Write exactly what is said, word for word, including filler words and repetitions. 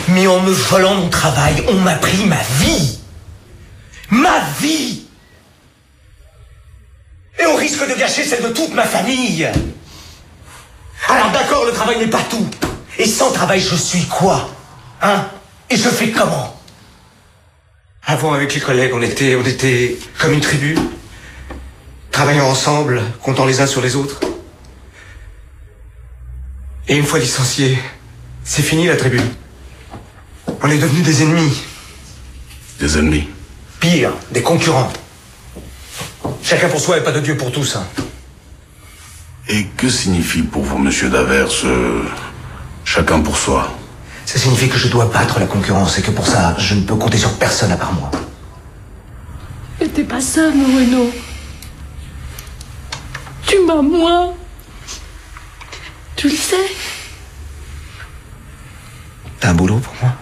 Mais en me volant mon travail, on m'a pris ma vie. Ma vie. Et on risque de gâcher celle de toute ma famille. Alors d'accord, le travail n'est pas tout. Et sans travail, je suis quoi? Hein? Et je fais comment? Avant, avec les collègues, on était, on était comme une tribu. Travaillant ensemble, comptant les uns sur les autres. Et une fois licenciés, c'est fini la tribu. On est devenus des ennemis. Des ennemis? Pire, des concurrents. Chacun pour soi et pas de Dieu pour tous. Hein. Et que signifie pour vous, monsieur Davers, ce chacun pour soi? Ça signifie que je dois battre la concurrence et que pour ça, je ne peux compter sur personne à part moi. Mais t'es pas ça, Moreno. Tu m'as moi. Tu le sais. T'as un boulot pour moi?